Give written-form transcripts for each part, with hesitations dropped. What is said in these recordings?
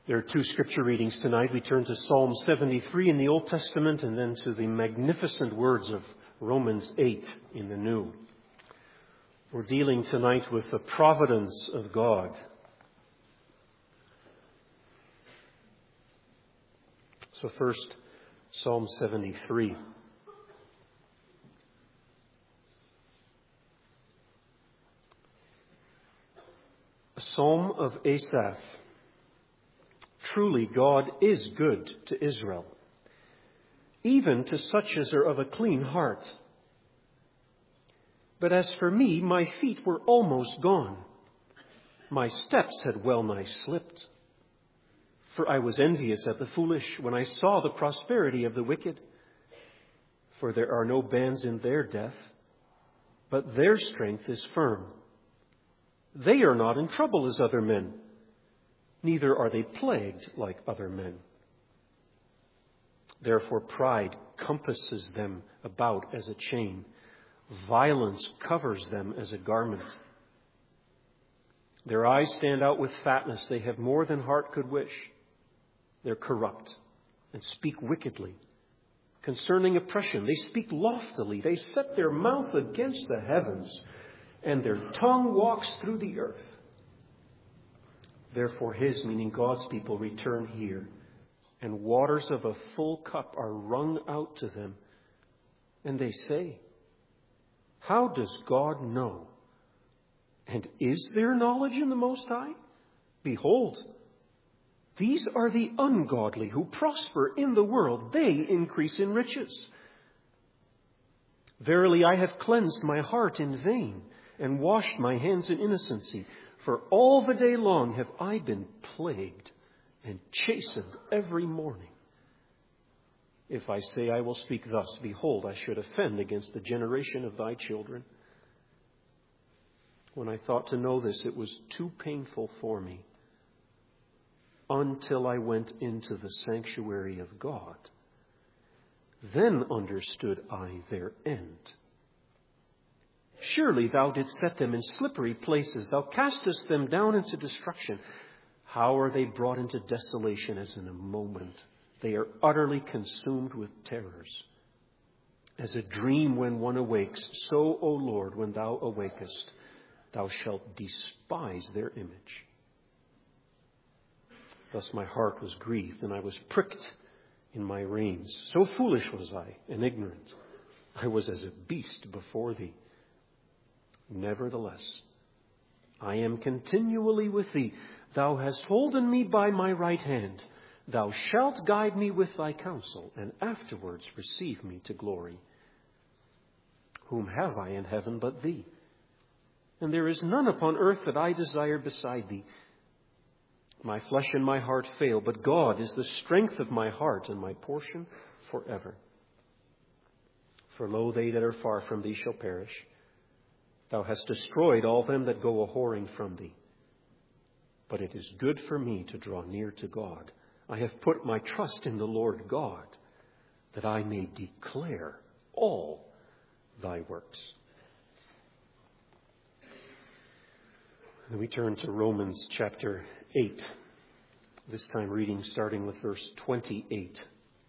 There are two scripture readings tonight. We turn to Psalm 73 in the Old Testament and then to the magnificent words of Romans 8 in the New. We're dealing tonight with the providence of God. So first, Psalm 73. A psalm of Asaph. Truly God is good to Israel, even to such as are of a clean heart. But as for me, my feet were almost gone. My steps had well nigh slipped. For I was envious at the foolish when I saw the prosperity of the wicked. For there are no bands in their death, but their strength is firm. They are not in trouble as other men, neither are they plagued like other men. Therefore pride compasses them about as a chain. Violence covers them as a garment. Their eyes stand out with fatness. They have more than heart could wish. They're corrupt and speak wickedly. Concerning oppression, they speak loftily. They set their mouth against the heavens, and their tongue walks through the earth. Therefore his, meaning God's people, return here, and waters of a full cup are wrung out to them. And they say, how does God know? And is there knowledge in the Most High? Behold, these are the ungodly who prosper in the world. They increase in riches. Verily, I have cleansed my heart in vain and washed my hands in innocency. For all the day long have I been plagued and chastened every morning. If I say I will speak thus, behold, I should offend against the generation of thy children. When I thought to know this, it was too painful for me, until I went into the sanctuary of God. Then understood I their end. Surely thou didst set them in slippery places. Thou castest them down into destruction. How are they brought into desolation as in a moment? They are utterly consumed with terrors. As a dream when one awakes, so, O Lord, when thou awakest, thou shalt despise their image. Thus my heart was grieved, and I was pricked in my reins. So foolish was I and ignorant. I was as a beast before thee. Nevertheless, I am continually with thee. Thou hast holden me by my right hand. Thou shalt guide me with thy counsel, and afterwards receive me to glory. Whom have I in heaven but thee? And there is none upon earth that I desire beside thee. My flesh and my heart fail, but God is the strength of my heart and my portion forever. For lo, they that are far from thee shall perish. Thou hast destroyed all them that go a-whoring from thee. But it is good for me to draw near to God. I have put my trust in the Lord God, that I may declare all thy works. And we turn to Romans chapter 8, this time reading starting with verse 28.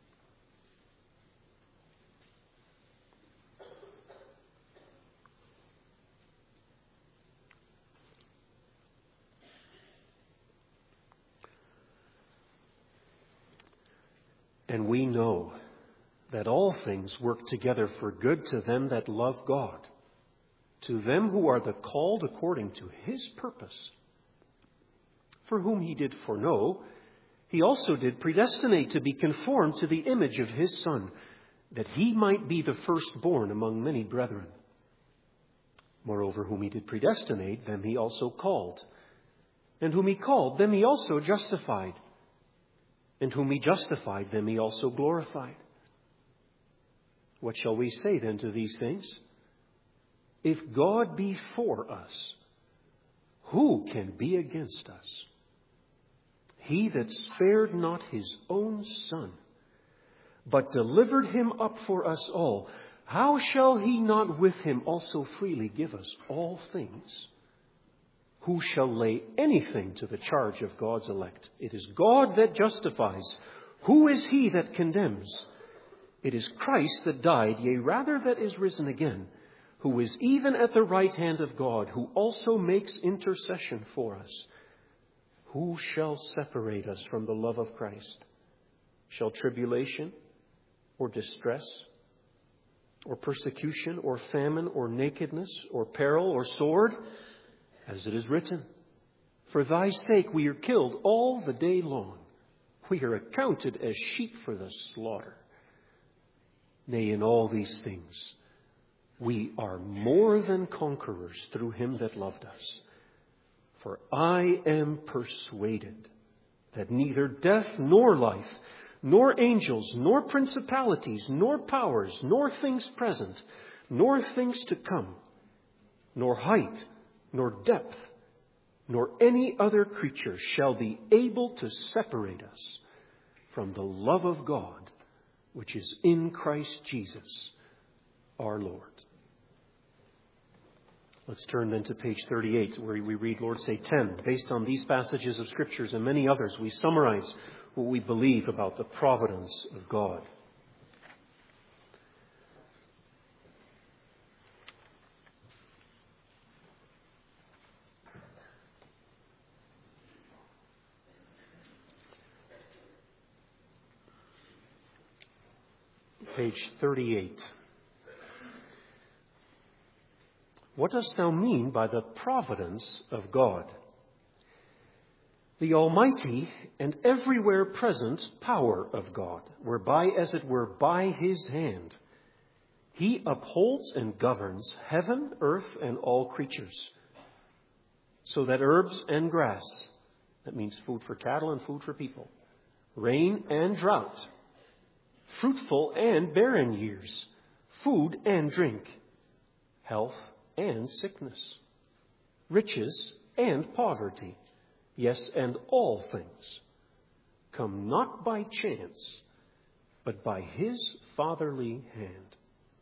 And we know that all things work together for good to them that love God, to them who are the called according to his purpose. For whom he did foreknow, he also did predestinate to be conformed to the image of his Son, that he might be the firstborn among many brethren. Moreover, whom he did predestinate, them he also called. And whom he called, them he also justified. And whom he justified, them he also glorified. What shall we say then to these things? If God be for us, who can be against us? He that spared not his own Son, but delivered him up for us all, how shall he not with him also freely give us all things? Who shall lay anything to the charge of God's elect? It is God that justifies. Who is he that condemns? It is Christ that died, yea, rather that is risen again, who is even at the right hand of God, who also makes intercession for us. Who shall separate us from the love of Christ? Shall tribulation, or distress, or persecution, or famine, or nakedness, or peril, or sword? As it is written, for thy sake we are killed all the day long. We are accounted as sheep for the slaughter. Nay, in all these things, we are more than conquerors through him that loved us. For I am persuaded that neither death nor life, nor angels, nor principalities, nor powers, nor things present, nor things to come, nor height, nor depth, nor any other creature shall be able to separate us from the love of God, which is in Christ Jesus, our Lord. Let's turn then to page 38, where we read Lord's Day 10. Based on these passages of Scriptures and many others, we summarize what we believe about the providence of God. Page 38. What dost thou mean by the providence of God? The almighty and everywhere present power of God, whereby, as it were, by his hand, he upholds and governs heaven, earth, and all creatures, so that herbs and grass, that means food for cattle and food for people, rain and drought, fruitful and barren years, food and drink, health and sickness, riches and poverty, yes, and all things, come not by chance, but by his fatherly hand.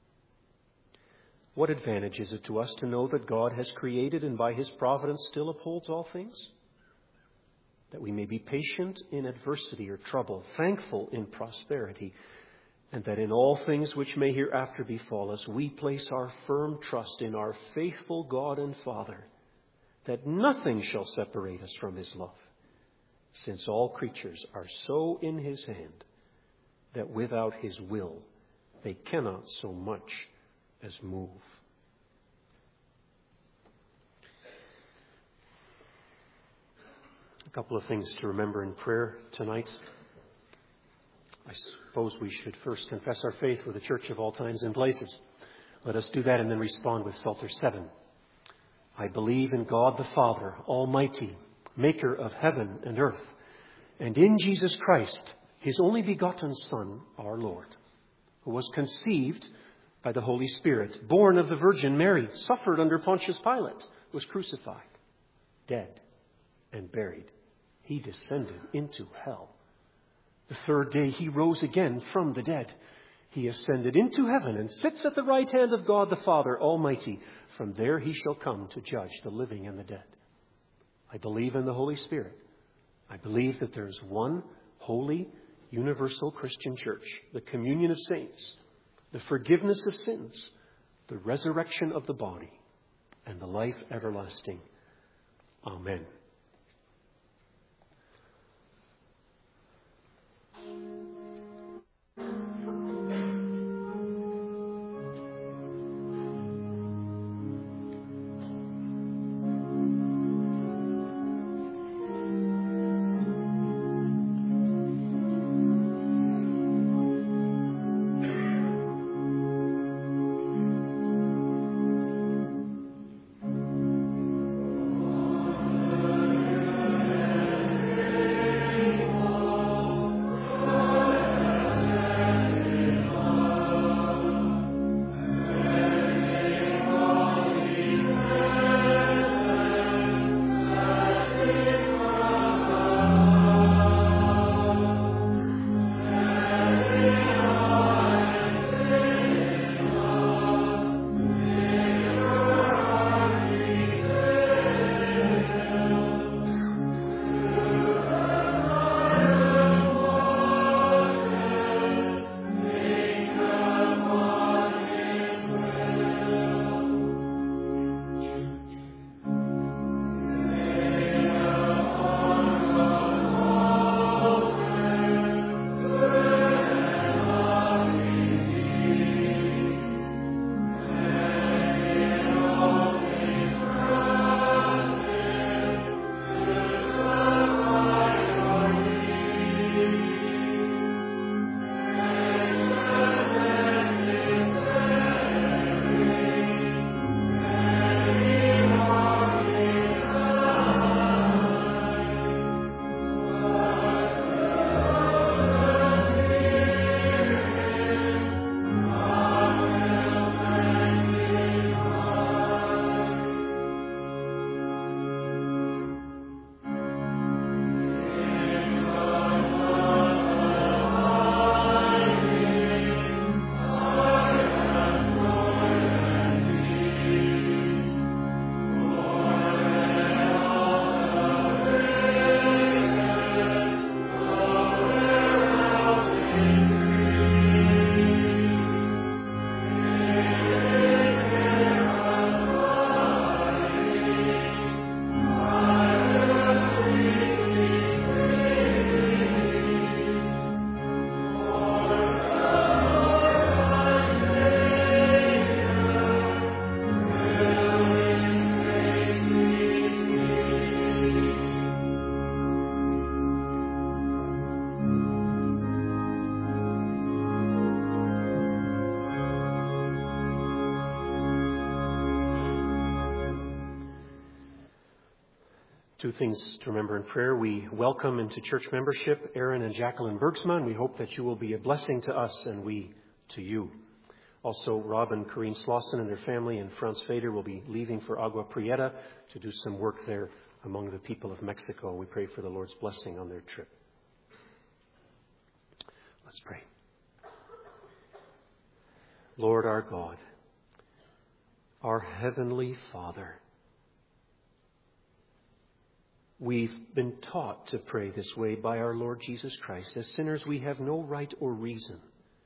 What advantage is it to us to know that God has created and by his providence still upholds all things? That we may be patient in adversity or trouble, thankful in prosperity, and that in all things which may hereafter befall us, we place our firm trust in our faithful God and Father, that nothing shall separate us from his love, since all creatures are so in his hand that without his will they cannot so much as move. A couple of things to remember in prayer tonight. I suppose we should first confess our faith with the Church of all times and places. Let us do that and then respond with Psalter 7. I believe in God the Father, Almighty, maker of heaven and earth, and in Jesus Christ, his only begotten Son, our Lord, who was conceived by the Holy Spirit, born of the Virgin Mary, suffered under Pontius Pilate, was crucified, dead, and buried. He descended into hell. The third day he rose again from the dead. He ascended into heaven and sits at the right hand of God the Father Almighty. From there he shall come to judge the living and the dead. I believe in the Holy Spirit. I believe that there is one holy, universal Christian church, the communion of saints, the forgiveness of sins, the resurrection of the body, and the life everlasting. Amen. Two things to remember in prayer. We welcome into church membership Aaron and Jacqueline Bergsma. We hope that you will be a blessing to us and we to you. Also, Rob and Corrine Slauson and their family and Franz Fader will be leaving for Agua Prieta to do some work there among the people of Mexico. We pray for the Lord's blessing on their trip. Let's pray. Lord our God, our Heavenly Father, we've been taught to pray this way by our Lord Jesus Christ. As sinners, we have no right or reason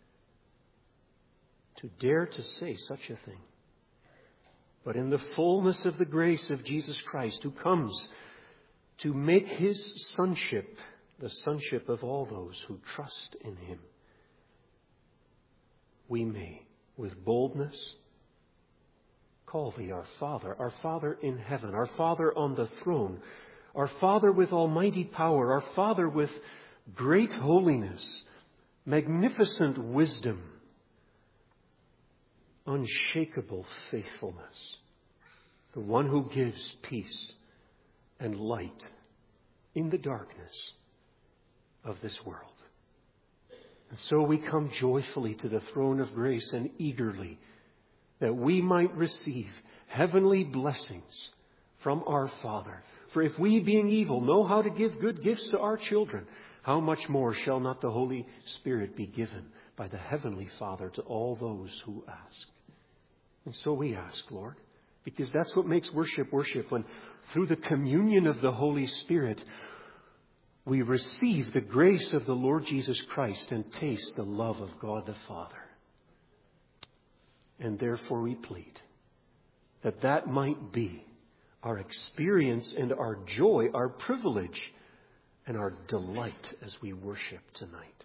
to dare to say such a thing. But in the fullness of the grace of Jesus Christ, who comes to make his sonship the sonship of all those who trust in him, we may, with boldness, call thee our Father in heaven, our Father on the throne, our Father with almighty power, our Father with great holiness, magnificent wisdom, unshakable faithfulness, the one who gives peace and light in the darkness of this world. And so we come joyfully to the throne of grace and eagerly that we might receive heavenly blessings from our Father. For if we, being evil, know how to give good gifts to our children, how much more shall not the Holy Spirit be given by the Heavenly Father to all those who ask? And so we ask, Lord, because that's what makes worship, when through the communion of the Holy Spirit, we receive the grace of the Lord Jesus Christ and taste the love of God the Father. And therefore we plead that that might be our experience and our joy, our privilege and our delight as we worship tonight.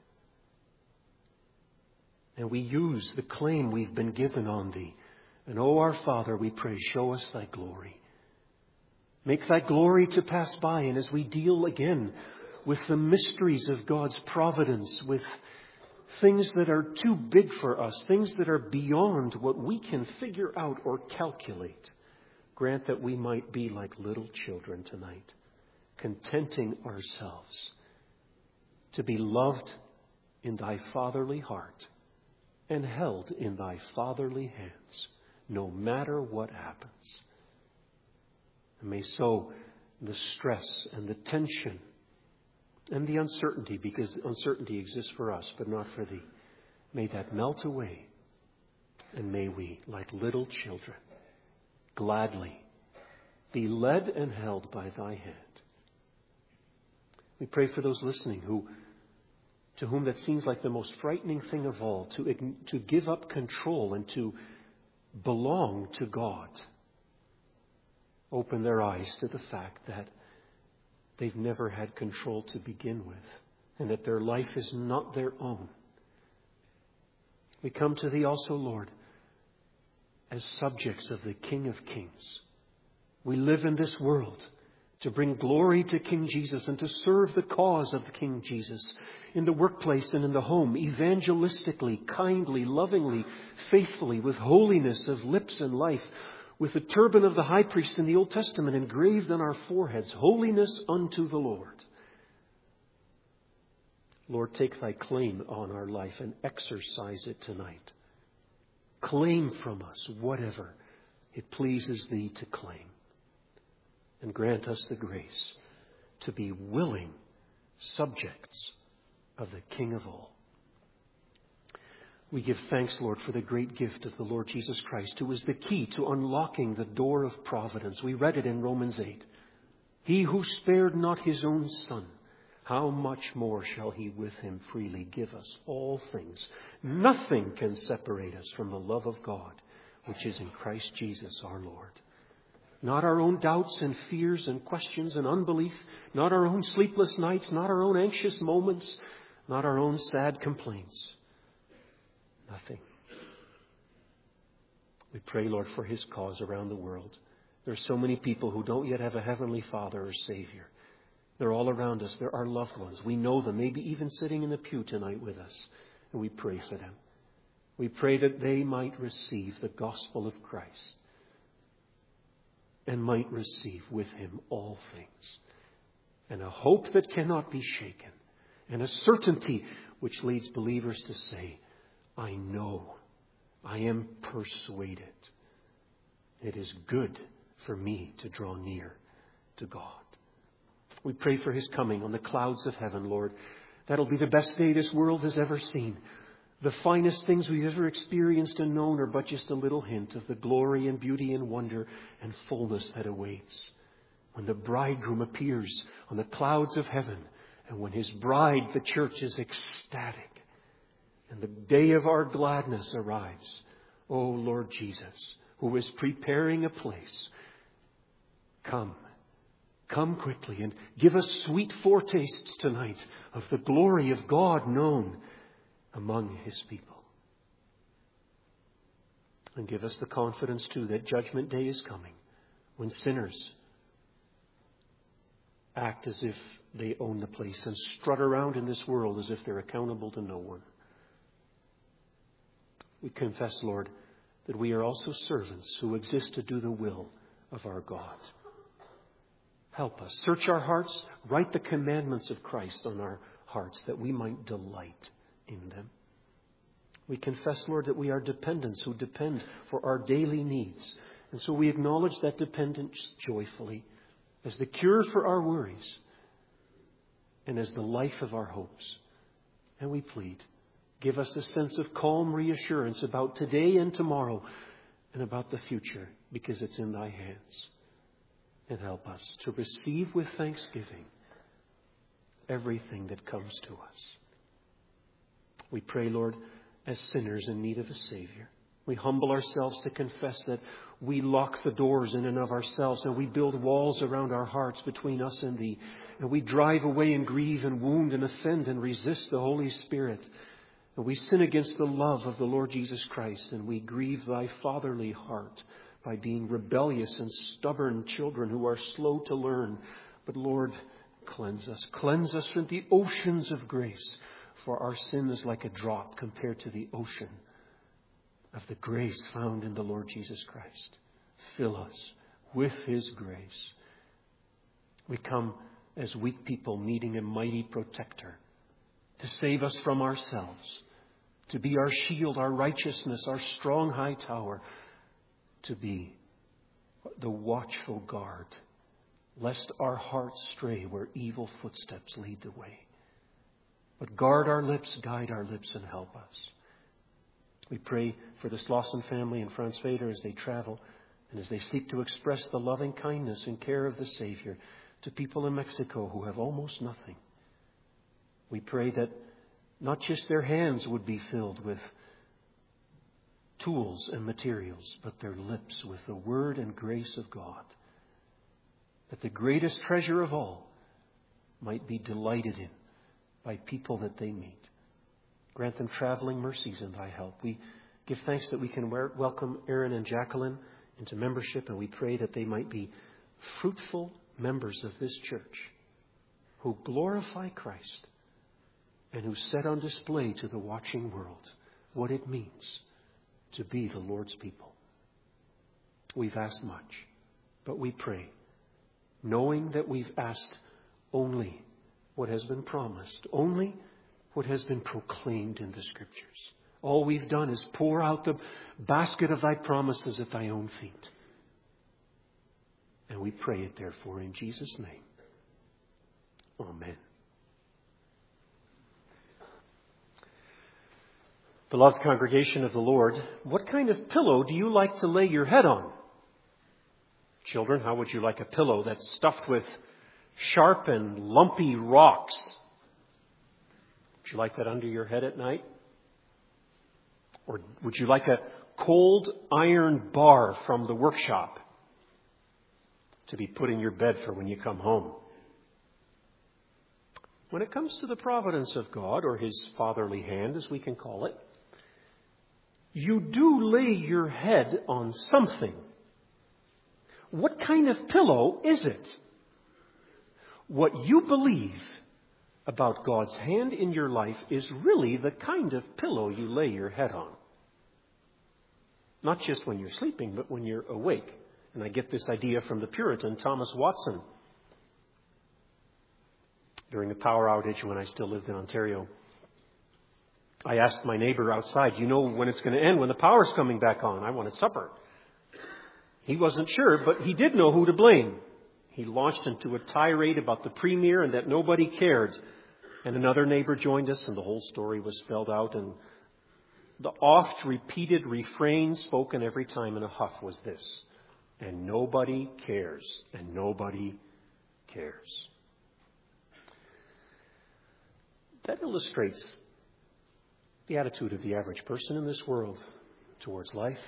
And we use the claim we've been given on thee. And, O our Father, we pray, show us thy glory. Make thy glory to pass by. And as we deal again with the mysteries of God's providence, with things that are too big for us, things that are beyond what we can figure out or calculate, grant that we might be like little children tonight, contenting ourselves to be loved in thy fatherly heart and held in thy fatherly hands, no matter what happens. And may so the stress and the tension and the uncertainty, because uncertainty exists for us, but not for thee, may that melt away. And may we, like little children, gladly be led and held by thy hand. We pray for those listening to whom that seems like the most frightening thing of all, to give up control and to belong to God. Open their eyes to the fact that they've never had control to begin with, and that their life is not their own. We come to thee also, Lord, as subjects of the King of Kings. We live in this world to bring glory to King Jesus and to serve the cause of King Jesus in the workplace and in the home, evangelistically, kindly, lovingly, faithfully, with holiness of lips and life, with the turban of the high priest in the Old Testament engraved on our foreheads, holiness unto the Lord. Lord, take thy claim on our life and exercise it tonight. Claim from us whatever it pleases thee to claim. And grant us the grace to be willing subjects of the King of all. We give thanks, Lord, for the great gift of the Lord Jesus Christ, who is the key to unlocking the door of providence. We read it in Romans 8. He who spared not his own Son, how much more shall he with him freely give us all things? Nothing can separate us from the love of God, which is in Christ Jesus our Lord. Not our own doubts and fears and questions and unbelief, not our own sleepless nights, not our own anxious moments, not our own sad complaints. Nothing. We pray, Lord, for his cause around the world. There are so many people who don't yet have a heavenly Father or Savior. They're all around us. They're our loved ones. We know them, maybe even sitting in the pew tonight with us. And we pray for them. We pray that they might receive the gospel of Christ and might receive with him all things, and a hope that cannot be shaken, and a certainty which leads believers to say, I know, I am persuaded, it is good for me to draw near to God. We pray for his coming on the clouds of heaven, Lord. That'll be the best day this world has ever seen. The finest things we've ever experienced and known are but just a little hint of the glory and beauty and wonder and fullness that awaits when the bridegroom appears on the clouds of heaven and when his bride, the church, is ecstatic and the day of our gladness arrives. Oh, Lord Jesus, who is preparing a place, come quickly and give us sweet foretastes tonight of the glory of God known among his people. And give us the confidence too that judgment day is coming when sinners act as if they own the place and strut around in this world as if they're accountable to no one. We confess, Lord, that we are also servants who exist to do the will of our God. Help us. Search our hearts. Write the commandments of Christ on our hearts that we might delight in them. We confess, Lord, that we are dependents who depend for our daily needs. And so we acknowledge that dependence joyfully as the cure for our worries and as the life of our hopes. And we plead, give us a sense of calm reassurance about today and tomorrow and about the future because it's in thy hands. And help us to receive with thanksgiving everything that comes to us. We pray, Lord, as sinners in need of a Savior. We humble ourselves to confess that we lock the doors in and of ourselves and we build walls around our hearts between us and Thee. And we drive away and grieve and wound and offend and resist the Holy Spirit. And we sin against the love of the Lord Jesus Christ and we grieve Thy fatherly heart by being rebellious and stubborn children who are slow to learn. But Lord, cleanse us. Cleanse us from the oceans of grace. For our sin is like a drop compared to the ocean of the grace found in the Lord Jesus Christ. Fill us with His grace. We come as weak people needing a mighty protector to save us from ourselves, to be our shield, our righteousness, our strong high tower, to be the watchful guard, lest our hearts stray where evil footsteps lead the way. But guard our lips, guide our lips, and help us. We pray for the Slauson family and Franz Vader as they travel and as they seek to express the loving kindness and care of the Savior to people in Mexico who have almost nothing. We pray that not just their hands would be filled with tools and materials, but their lips with the word and grace of God. That the greatest treasure of all might be delighted in by people that they meet. Grant them traveling mercies in Thy help. We give thanks that we can welcome Aaron and Jacqueline into membership, and we pray that they might be fruitful members of this church who glorify Christ and who set on display to the watching world what it means to be the Lord's people. We've asked much, but we pray, knowing that we've asked only what has been promised, only what has been proclaimed in the Scriptures. All we've done is pour out the basket of Thy promises at Thy own feet. And we pray it, therefore, in Jesus' name. Amen. Beloved congregation of the Lord, what kind of pillow do you like to lay your head on? Children, how would you like a pillow that's stuffed with sharp and lumpy rocks? Would you like that under your head at night? Or would you like a cold iron bar from the workshop to be put in your bed for when you come home? When it comes to the providence of God, or His fatherly hand, as we can call it, you do lay your head on something. What kind of pillow is it? What you believe about God's hand in your life is really the kind of pillow you lay your head on. Not just when you're sleeping, but when you're awake And I get this idea from the Puritan Thomas Watson. During a power outage when I still lived in Ontario, I asked my neighbor outside, you know when it's going to end, when the power's coming back on? I wanted supper. He wasn't sure, but he did know who to blame. He launched into a tirade about the Premier and that nobody cared. And another neighbor joined us, and the whole story was spelled out. And the oft-repeated refrain spoken every time in a huff was this: and nobody cares, and nobody cares. That illustrates the attitude of the average person in this world towards life.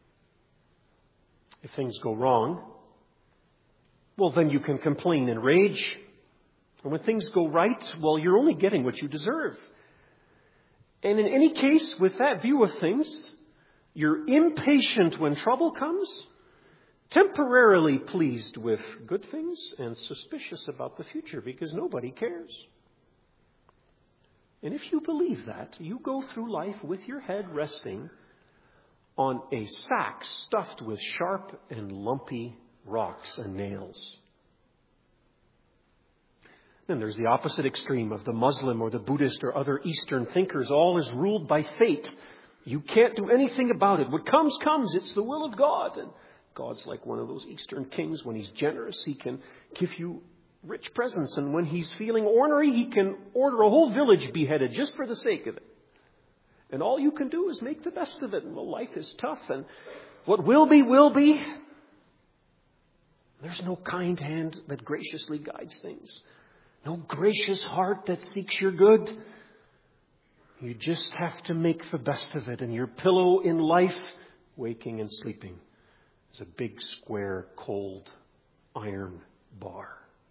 If things go wrong, well, then you can complain and rage. And when things go right, well, you're only getting what you deserve. And in any case, with that view of things, you're impatient when trouble comes, temporarily pleased with good things, and suspicious about the future because nobody cares. And if you believe that, you go through life with your head resting on a sack stuffed with sharp and lumpy rocks and nails. Then there's the opposite extreme of the Muslim or the Buddhist or other Eastern thinkers. All is ruled by fate. You can't do anything about it. What comes, comes. It's the will of God. And God's like one of those Eastern kings. When he's generous, he can give you rich presents. And when he's feeling ornery, he can order a whole village beheaded just for the sake of it. And all you can do is make the best of it. And well, life is tough. And what will be, will be. There's no kind hand that graciously guides things. No gracious heart that seeks your good. You just have to make the best of it. And your pillow in life, waking and sleeping, is a big, square, cold, iron bar.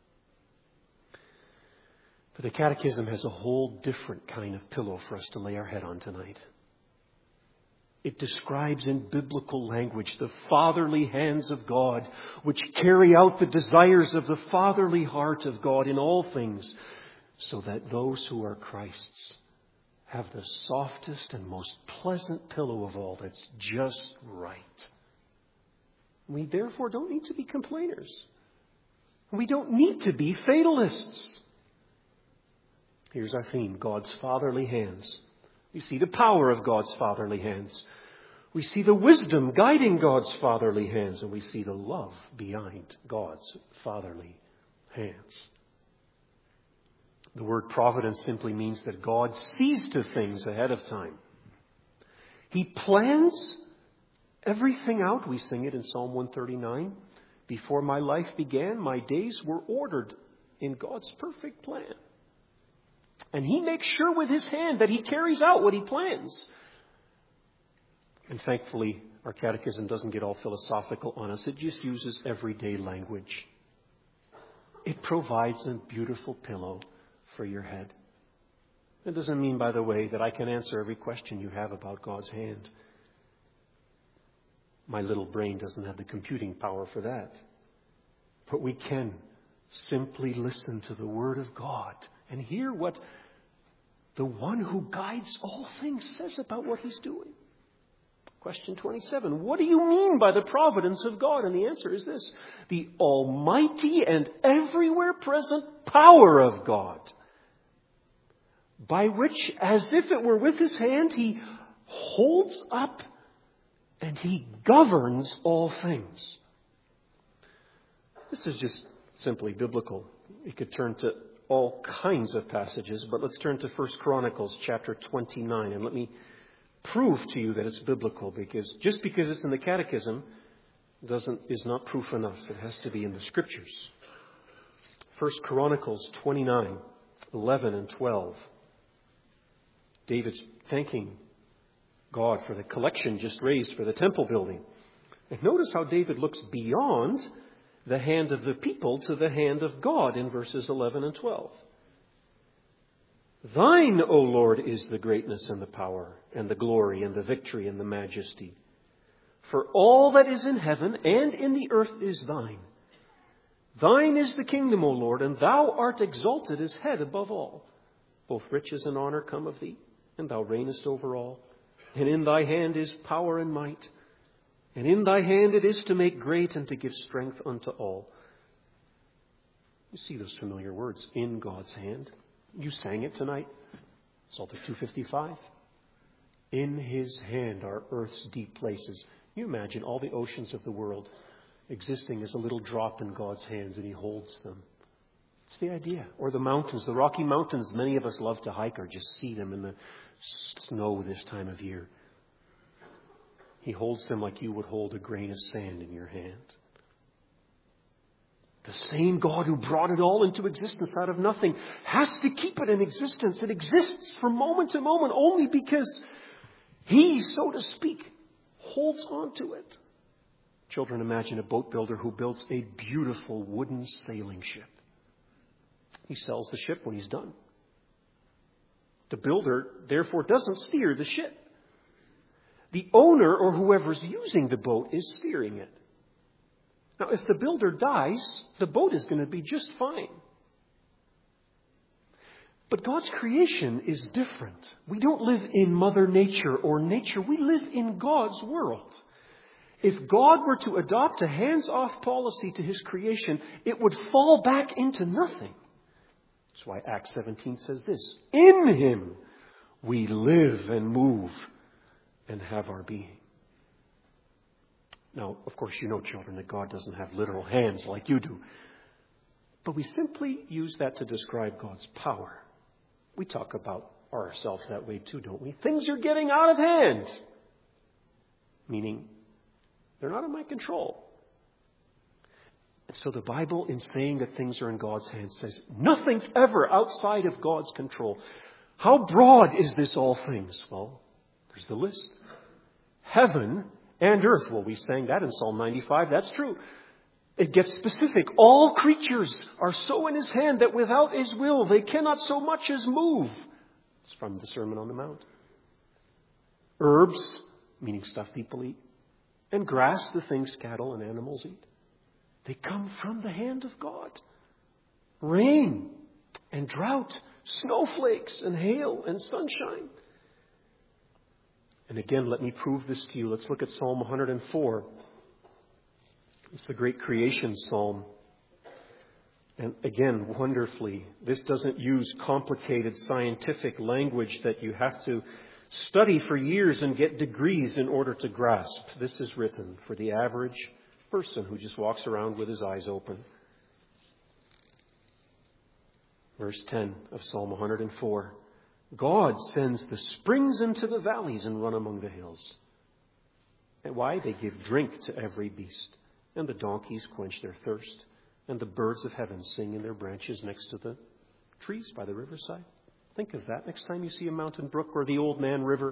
But the Catechism has a whole different kind of pillow for us to lay our head on tonight. It describes in biblical language the fatherly hands of God, which carry out the desires of the fatherly heart of God in all things, so that those who are Christ's have the softest and most pleasant pillow of all that's just right. We therefore don't need to be complainers. We don't need to be fatalists. Here's our theme: God's fatherly hands. We see the power of God's fatherly hands. We see the wisdom guiding God's fatherly hands. And we see the love behind God's fatherly hands. The word providence simply means that God sees to things ahead of time. He plans everything out. We sing it in Psalm 139. Before my life began, my days were ordered in God's perfect plan. And he makes sure with his hand that he carries out what he plans. And thankfully, our catechism doesn't get all philosophical on us. It just uses everyday language. It provides a beautiful pillow for your head. It doesn't mean, by the way, that I can answer every question you have about God's hand. My little brain doesn't have the computing power for that. But we can simply listen to the Word of God and hear what the one who guides all things says about what he's doing. Question 27. What do you mean by the providence of God? And the answer is this: the almighty and everywhere present power of God, by which, as if it were with his hand, he holds up and he governs all things. This is just simply biblical. We could turn to all kinds of passages, but let's turn to 1 Chronicles chapter 29, and let me prove to you that it's biblical, because just because it's in the Catechism is not proof enough. It has to be in the Scriptures. 1 Chronicles 29, 11 and 12. David's thanking God for the collection just raised for the temple building. And notice how David looks beyond the hand of the people to the hand of God in verses 11 and 12. Thine, O Lord, is the greatness and the power and the glory and the victory and the majesty. For all that is in heaven and in the earth is thine. Thine is the kingdom, O Lord, and thou art exalted as head above all. Both riches and honor come of thee, and thou reignest over all. And in thy hand is power and might. And in thy hand it is to make great and to give strength unto all. You see those familiar words, in God's hand. You sang it tonight. Psalter 255. In his hand are earth's deep places. You imagine all the oceans of the world existing as a little drop in God's hands, and he holds them. It's the idea. Or the mountains, the Rocky Mountains, many of us love to hike or just see them in the snow this time of year. He holds them like you would hold a grain of sand in your hand. The same God who brought it all into existence out of nothing has to keep it in existence. It exists from moment to moment only because he, so to speak, holds on to it. Children, imagine a boat builder who builds a beautiful wooden sailing ship. He sells the ship when he's done. The builder, therefore, doesn't steer the ship. The owner or whoever's using the boat is steering it. Now, if the builder dies, the boat is going to be just fine. But God's creation is different. We don't live in Mother Nature or nature. We live in God's world. If God were to adopt a hands-off policy to his creation, it would fall back into nothing. That's why Acts 17 says this. In him we live and move and have our being. Now, of course, you know, children, that God doesn't have literal hands like you do. But we simply use that to describe God's power. We talk about ourselves that way too, don't we? Things are getting out of hand. Meaning, they're not in my control. And so the Bible, in saying that things are in God's hands, says nothing's ever outside of God's control. How broad is this all things? Well, there's the list. Heaven and earth. Well, we sang that in Psalm 95. That's true. It gets specific. All creatures are so in his hand that without his will they cannot so much as move. It's from the Sermon on the Mount. Herbs, meaning stuff people eat, and grass, the things cattle and animals eat. They come from the hand of God. Rain and drought, snowflakes and hail and sunshine. And again, let me prove this to you. Let's look at Psalm 104. It's the great creation psalm. And again, wonderfully, this doesn't use complicated scientific language that you have to study for years and get degrees in order to grasp. This is written for the average person who just walks around with his eyes open. Verse 10 of Psalm 104. God sends the springs into the valleys and run among the hills. And why? They give drink to every beast. And the donkeys quench their thirst. And the birds of heaven sing in their branches next to the trees by the riverside. Think of that next time you see a mountain brook or the Old Man River.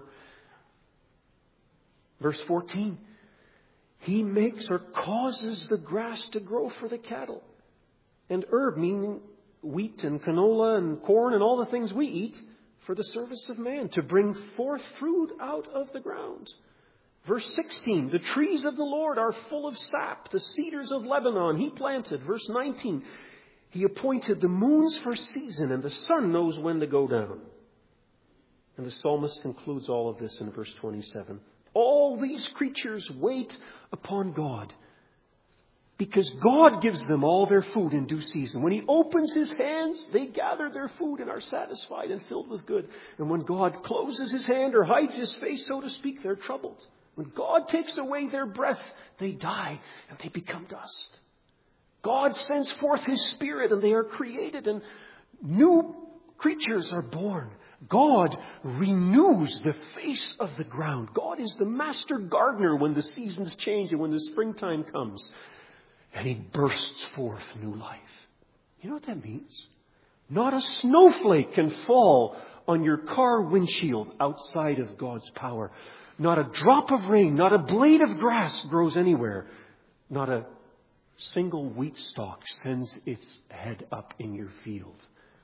Verse 14. He makes or causes the grass to grow for the cattle. And herb, meaning wheat and canola and corn and all the things we eat, for the service of man, to bring forth fruit out of the ground. Verse 16, the trees of the Lord are full of sap, the cedars of Lebanon he planted. Verse 19, he appointed the moons for season, and the sun knows when to go down. And the psalmist concludes all of this in verse 27. All these creatures wait upon God, because God gives them all their food in due season. When he opens his hands, they gather their food and are satisfied and filled with good. And when God closes his hand or hides his face, so to speak, they're troubled. When God takes away their breath, they die and they become dust. God sends forth his Spirit and they are created and new creatures are born. God renews the face of the ground. God is the master gardener when the seasons change and when the springtime comes. And he bursts forth new life. You know what that means? Not a snowflake can fall on your car windshield outside of God's power. Not a drop of rain, not a blade of grass grows anywhere. Not a single wheat stalk sends its head up in your field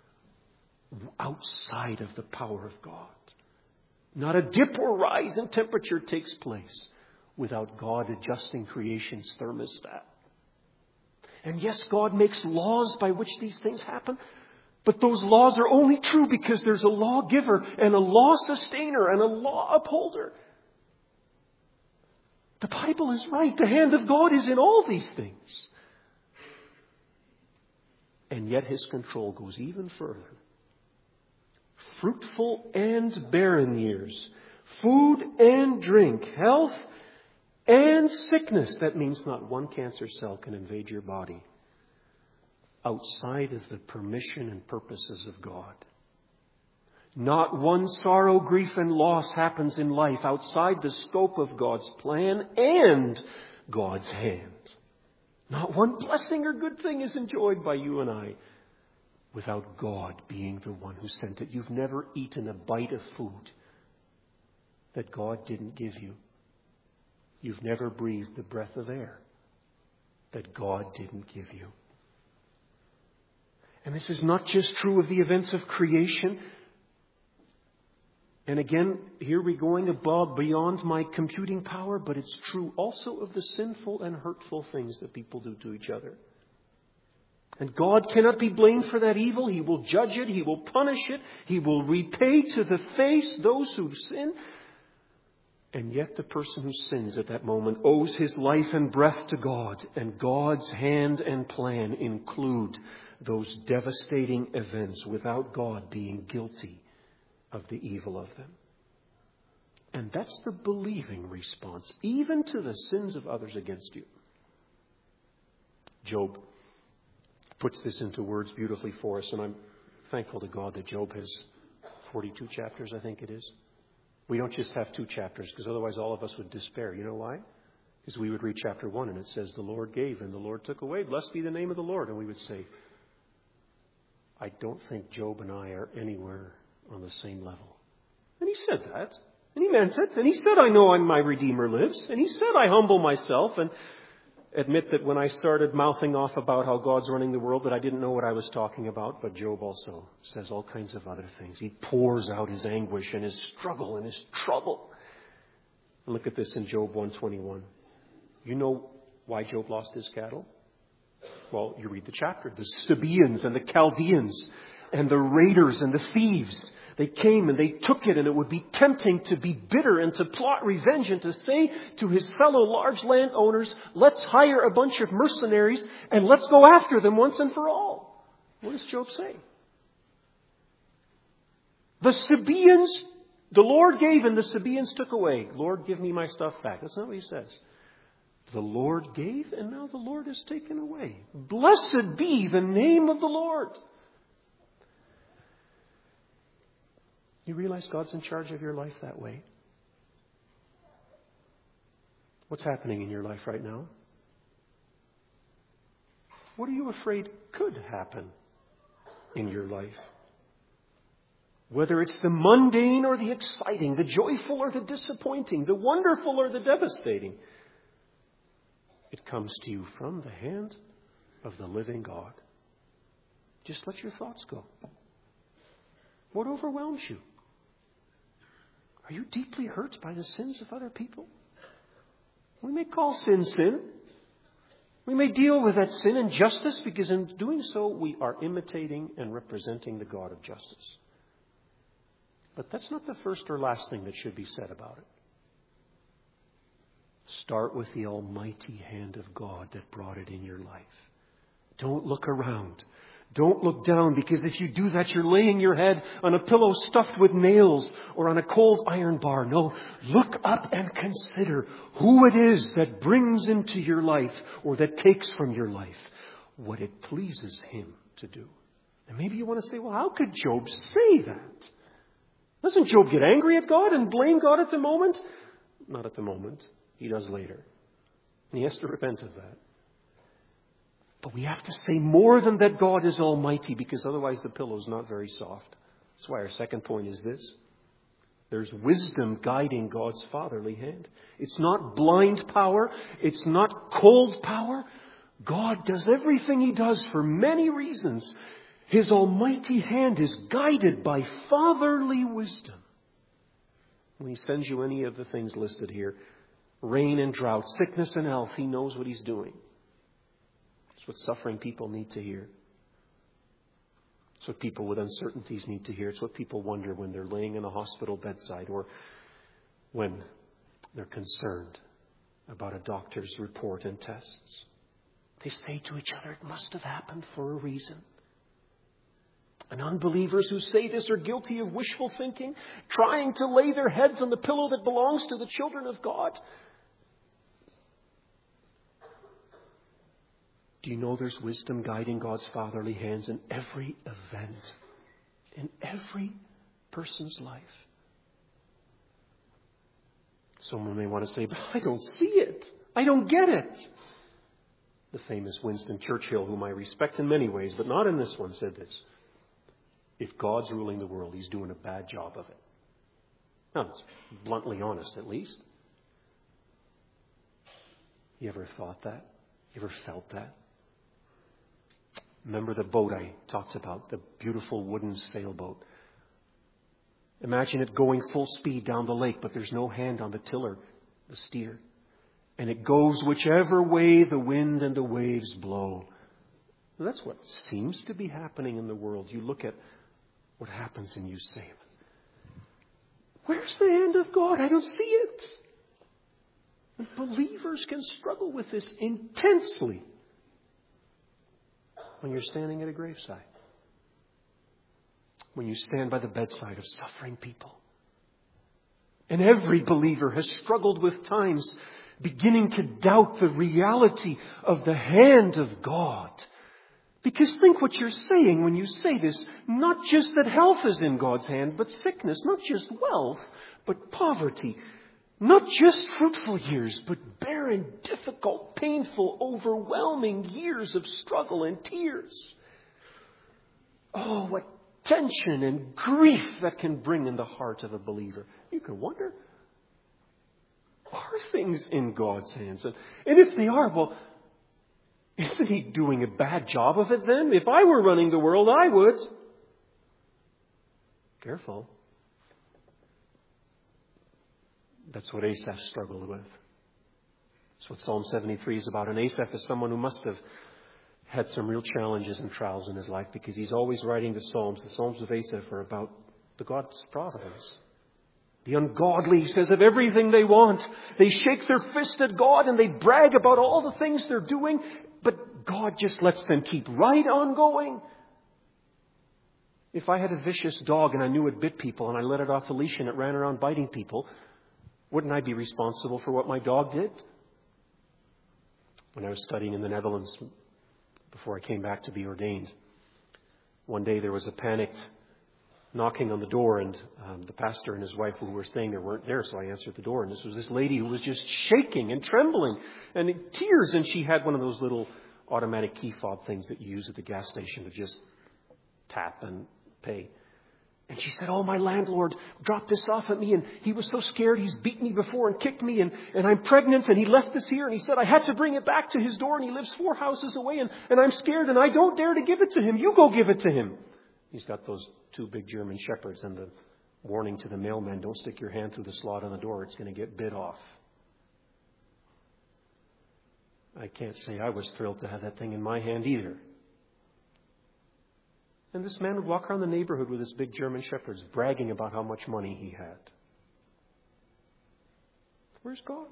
outside of the power of God. Not a dip or rise in temperature takes place without God adjusting creation's thermostat. And yes, God makes laws by which these things happen. But those laws are only true because there's a lawgiver and a law sustainer and a law upholder. The Bible is right. The hand of God is in all these things. And yet His control goes even further. Fruitful and barren years, food and drink, health and sickness. That means not one cancer cell can invade your body outside of the permission and purposes of God. Not one sorrow, grief, and loss happens in life outside the scope of God's plan and God's hand. Not one blessing or good thing is enjoyed by you and I without God being the one who sent it. You've never eaten a bite of food that God didn't give you. You've never breathed a breath of air that God didn't give you. And this is not just true of the events of creation. And again, here we're going above, beyond my computing power, but it's true also of the sinful and hurtful things that people do to each other. And God cannot be blamed for that evil. He will judge it. He will punish it. He will repay to the face those who sin. And yet the person who sins at that moment owes his life and breath to God. And God's hand and plan include those devastating events without God being guilty of the evil of them. And that's the believing response, even to the sins of others against you. Job puts this into words beautifully for us, and I'm thankful to God that Job has 42 chapters, I think it is. We don't just have 2 chapters, because otherwise all of us would despair. You know why? Because we would read chapter 1, and it says, the Lord gave, and the Lord took away. Blessed be the name of the Lord. And we would say, I don't think Job and I are anywhere on the same level. And he said that. And he meant it. And he said, I know my Redeemer lives. And he said, I humble myself and admit that when I started mouthing off about how God's running the world, that I didn't know what I was talking about. But Job also says all kinds of other things. He pours out his anguish and his struggle and his trouble. Look at this in Job 1:21. You know why Job lost his cattle? Well, you read the chapter. The Sabaeans and the Chaldeans and the raiders and the thieves. They came and they took it, and it would be tempting to be bitter and to plot revenge and to say to his fellow large landowners, let's hire a bunch of mercenaries and let's go after them once and for all. What does Job say? The Sabaeans, the Lord gave and the Sabaeans took away. Lord, give me my stuff back. That's not what he says. The Lord gave and now the Lord has taken away. Blessed be the name of the Lord. You realize God's in charge of your life that way? What's happening in your life right now? What are you afraid could happen in your life? Whether it's the mundane or the exciting, the joyful or the disappointing, the wonderful or the devastating, it comes to you from the hand of the living God. Just let your thoughts go. What overwhelms you? Are you deeply hurt by the sins of other people? We may call sin sin. We may deal with that sin in justice, because in doing so we are imitating and representing the God of justice. But that's not the first or last thing that should be said about it. Start with the almighty hand of God that brought it in your life. Don't look around. Don't look down, because if you do that, you're laying your head on a pillow stuffed with nails or on a cold iron bar. No, look up and consider who it is that brings into your life or that takes from your life what it pleases Him to do. And maybe you want to say, well, how could Job say that? Doesn't Job get angry at God and blame God at the moment? Not at the moment. He does later. And he has to repent of that. But we have to say more than that God is almighty, because otherwise the pillow is not very soft. That's why our second point is this. There's wisdom guiding God's fatherly hand. It's not blind power. It's not cold power. God does everything He does for many reasons. His almighty hand is guided by fatherly wisdom. When He sends you any of the things listed here, rain and drought, sickness and health, He knows what He's doing. It's what suffering people need to hear. It's what people with uncertainties need to hear. It's what people wonder when they're laying in a hospital bedside or when they're concerned about a doctor's report and tests. They say to each other, it must have happened for a reason. And unbelievers who say this are guilty of wishful thinking, trying to lay their heads on the pillow that belongs to the children of God. Do you know there's wisdom guiding God's fatherly hands in every event, in every person's life? Someone may want to say, but I don't see it. I don't get it. The famous Winston Churchill, whom I respect in many ways, but not in this one, said this: if God's ruling the world, He's doing a bad job of it. Now, it's bluntly honest, at least. You ever thought that? You ever felt that? Remember the boat I talked about, the beautiful wooden sailboat. Imagine it going full speed down the lake, but there's no hand on the tiller, the steer. And it goes whichever way the wind and the waves blow. Well, that's what seems to be happening in the world. You look at what happens and you say, where's the hand of God? I don't see it. And believers can struggle with this intensely when you're standing at a graveside. When you stand by the bedside of suffering people. And every believer has struggled with times beginning to doubt the reality of the hand of God. Because think what you're saying when you say this. Not just that health is in God's hand, but sickness. Not just wealth, but poverty. Not just fruitful years, but barren, difficult, painful, overwhelming years of struggle and tears. Oh, what tension and grief that can bring in the heart of a believer. You can wonder, are things in God's hands? And if they are, well, isn't He doing a bad job of it then? If I were running the world, I would. Careful. That's what Asaph struggled with. That's what Psalm 73 is about. And Asaph is someone who must have had some real challenges and trials in his life, because he's always writing the Psalms. The Psalms of Asaph are about the God's providence. The ungodly, he says, have everything they want. They shake their fist at God and they brag about all the things they're doing, but God just lets them keep right on going. If I had a vicious dog and I knew it bit people and I let it off the leash and it ran around biting people, wouldn't I be responsible for what my dog did? When I was studying in the Netherlands before I came back to be ordained, one day there was a panicked knocking on the door, and the pastor and his wife who were staying there weren't there, so I answered the door, and this was this lady who was just shaking and trembling and in tears, and she had one of those little automatic key fob things that you use at the gas station to just tap and pay. And she said, oh, my landlord dropped this off at me, and he was so scared. He's beaten me before and kicked me, and I'm pregnant, and he left this here, and he said I had to bring it back to his door, and he lives 4 houses away, and I'm scared, and I don't dare to give it to him. You go give it to him. He's got those 2 big German shepherds, and the warning to the mailman, don't stick your hand through the slot on the door. It's going to get bit off. I can't say I was thrilled to have that thing in my hand either. And this man would walk around the neighborhood with his big German shepherds, bragging about how much money he had. Where's God?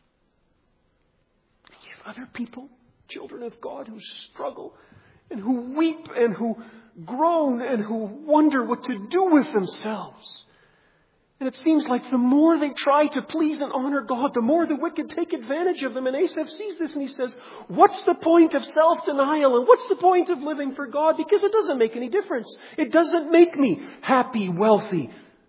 You have other people, children of God, who struggle and who weep and who groan and who wonder what to do with themselves. And it seems like the more they try to please and honor God, the more the wicked take advantage of them. And Asaph sees this and he says, what's the point of self-denial? And what's the point of living for God? Because it doesn't make any difference. It doesn't make me happy, wealthy.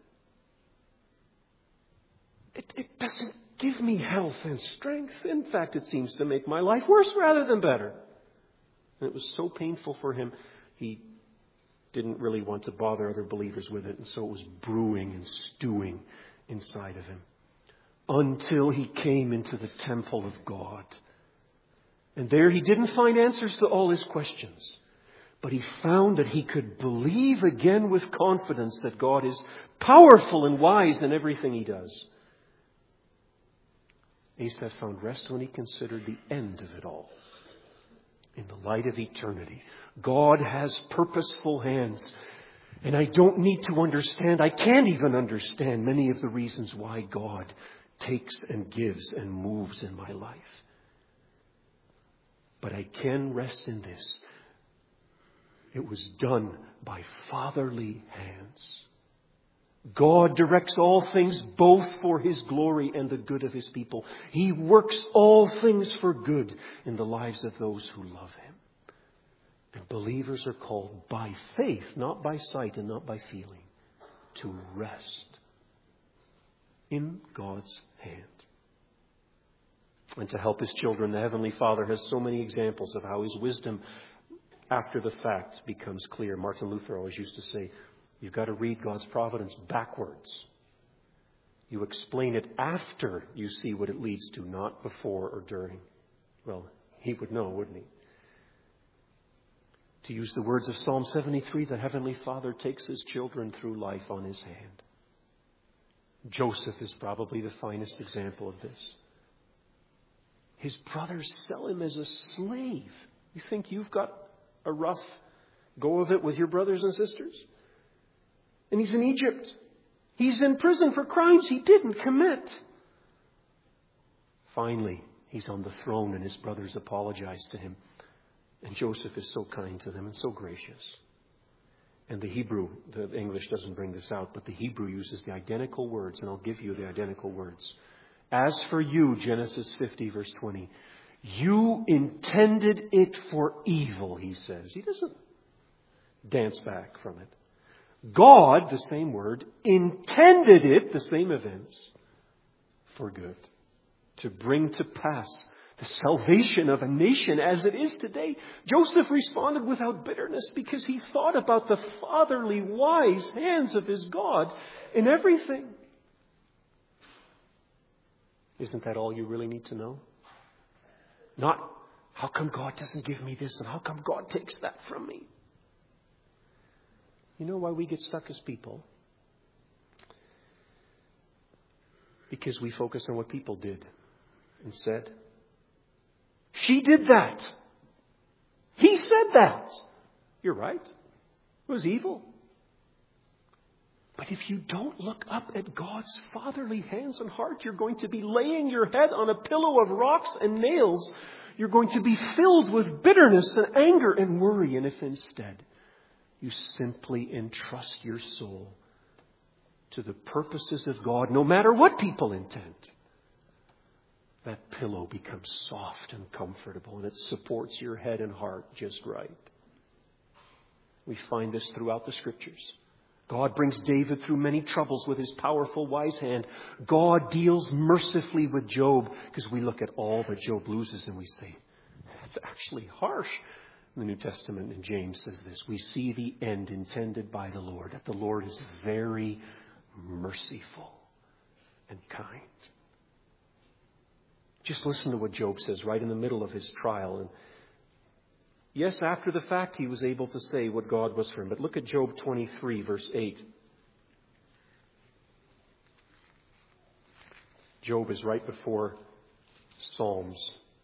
It doesn't give me health and strength. In fact, it seems to make my life worse rather than better. And it was so painful for him, he didn't really want to bother other believers with it. And so it was brewing and stewing inside of him until he came into the temple of God. And there he didn't find answers to all his questions, but he found that he could believe again with confidence that God is powerful and wise in everything He does. Asaph found rest when he considered the end of it all. In the light of eternity, God has purposeful hands. And I don't need to understand, I can't even understand many of the reasons why God takes and gives and moves in my life. But I can rest in this. It was done by fatherly hands. God directs all things both for His glory and the good of His people. He works all things for good in the lives of those who love Him. And believers are called by faith, not by sight and not by feeling, to rest in God's hand. And to help His children, the Heavenly Father has so many examples of how His wisdom after the fact becomes clear. Martin Luther always used to say, you've got to read God's providence backwards. You explain it after you see what it leads to, not before or during. Well, he would know, wouldn't he? To use the words of Psalm 73, the Heavenly Father takes His children through life on His hand. Joseph is probably the finest example of this. His brothers sell him as a slave. You think you've got a rough go of it with your brothers and sisters? And he's in Egypt. He's in prison for crimes he didn't commit. Finally, he's on the throne and his brothers apologize to him. And Joseph is so kind to them and so gracious. And the Hebrew, the English doesn't bring this out, but the Hebrew uses the identical words, and I'll give you the identical words. As for you, Genesis 50, verse 20, you intended it for evil, he says. He doesn't dance back from it. God, the same word, intended it, the same events, for good, to bring to pass the salvation of a nation as it is today. Joseph responded without bitterness because he thought about the fatherly, wise hands of his God in everything. Isn't that all you really need to know? Not, how come God doesn't give me this and how come God takes that from me? You know why we get stuck as people? Because we focus on what people did and said. She did that. He said that. You're right. It was evil. But if you don't look up at God's fatherly hands and heart, you're going to be laying your head on a pillow of rocks and nails. You're going to be filled with bitterness and anger and worry. And if instead you simply entrust your soul to the purposes of God, no matter what people intend, that pillow becomes soft and comfortable, and it supports your head and heart just right. We find this throughout the Scriptures. God brings David through many troubles with His powerful, wise hand. God deals mercifully with Job, because we look at all that Job loses and we say, that's actually harsh. The New Testament in James says this, we see the end intended by the Lord, that the Lord is very merciful and kind. Just listen to what Job says right in the middle of his trial. And yes, after the fact, he was able to say what God was for him. But look at Job 23, verse 8. Job is right before Psalms.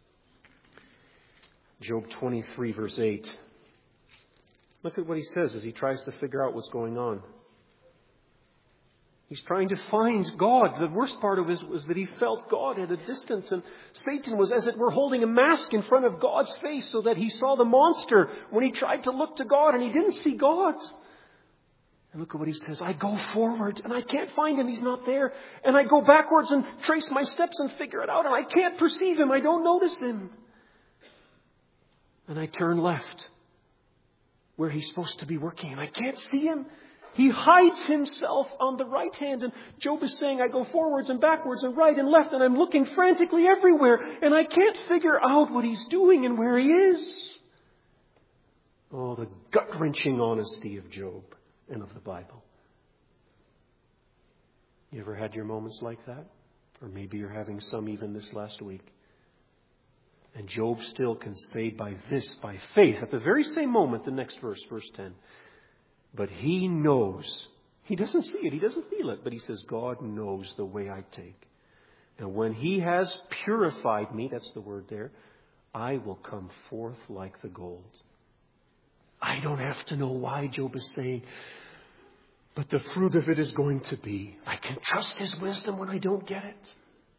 Job 23, verse 8. Look at what he says as he tries to figure out what's going on. He's trying to find God. The worst part of it was that he felt God at a distance. And Satan was, as it were, holding a mask in front of God's face so that he saw the monster when he tried to look to God and he didn't see God. And look at what he says. I go forward and I can't find him. He's not there. And I go backwards and trace my steps and figure it out. And I can't perceive him. I don't notice him. And I turn left where he's supposed to be working. And I can't see him. He hides himself on the right hand. And Job is saying, I go forwards and backwards and right and left, and I'm looking frantically everywhere, and I can't figure out what he's doing and where he is. Oh, the gut-wrenching honesty of Job and of the Bible. You ever had your moments like that? Or maybe you're having some even this last week. And Job still can say by faith, at the very same moment, the next verse, verse 10, but he knows. He doesn't see it. He doesn't feel it. But he says, God knows the way I take. And when he has purified me, that's the word there, I will come forth like the gold. I don't have to know why Job is saying, but the fruit of it is going to be, I can trust his wisdom when I don't get it.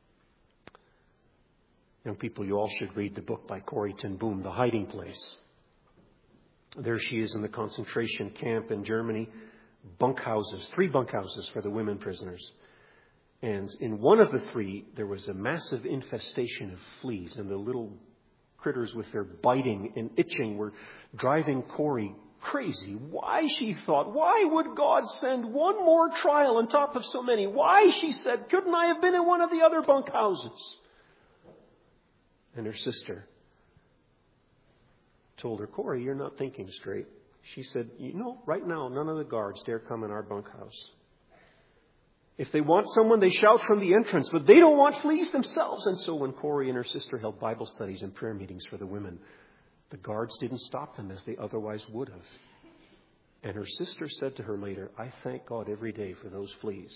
Young people, you all should read the book by Corrie ten Boom, The Hiding Place. There she is in the concentration camp in Germany. Bunkhouses, 3 bunkhouses for the women prisoners. And in one of the 3, there was a massive infestation of fleas, and the little critters with their biting and itching were driving Corrie crazy. Why, she thought, why would God send one more trial on top of so many? Why, she said, couldn't I have been in one of the other bunkhouses? And her sister told her, Corrie, you're not thinking straight. She said, right now, none of the guards dare come in our bunkhouse. If they want someone, they shout from the entrance, but they don't want fleas themselves. And so when Corrie and her sister held Bible studies and prayer meetings for the women, the guards didn't stop them as they otherwise would have. And her sister said to her later, I thank God every day for those fleas.